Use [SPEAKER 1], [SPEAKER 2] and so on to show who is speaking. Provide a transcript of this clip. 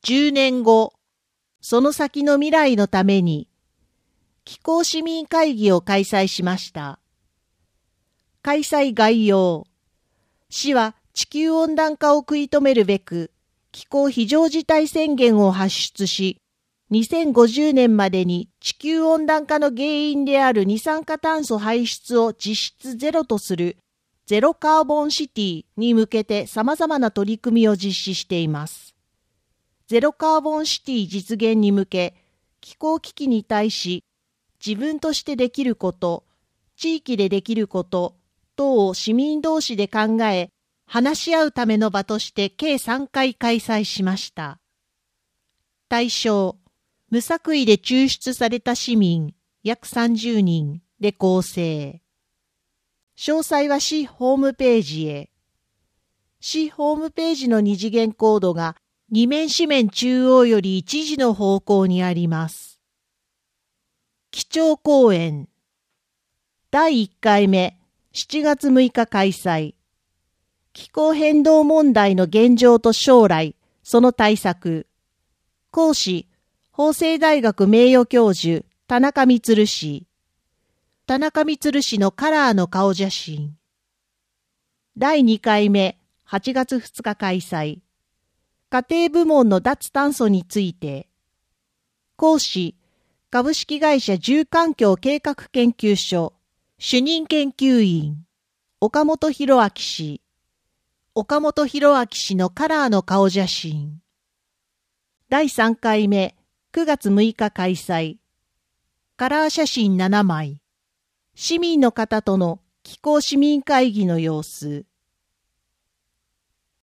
[SPEAKER 1] 10年後、その先の未来のために、気候市民会議を開催しました。開催概要。市は地球温暖化を食い止めるべく、気候非常事態宣言を発出し、2050年までに地球温暖化の原因である二酸化炭素排出を実質ゼロとするゼロカーボンシティに向けて様々な取り組みを実施しています。ゼロカーボンシティ実現に向け、気候危機に対し、自分としてできること、地域でできること等を市民同士で考え、話し合うための場として計3回開催しました。対象、無作為で抽出された市民約30人で構成。詳細は市ホームページへ。市ホームページの二次元コードが2面紙面中央より1時の方向にあります。基調講演。第1回目、7月6日開催。気候変動問題の現状と将来、その対策。講師、法政大学名誉教授、田中満氏。田中満氏のカラーの顔写真。第2回目、8月2日開催。家庭部門の脱炭素について。講師、株式会社住環境計画研究所、主任研究員、岡本博明氏。岡本博明氏のカラーの顔写真。第3回目、9月6日開催。カラー写真7枚。市民の方との気候市民会議の様子。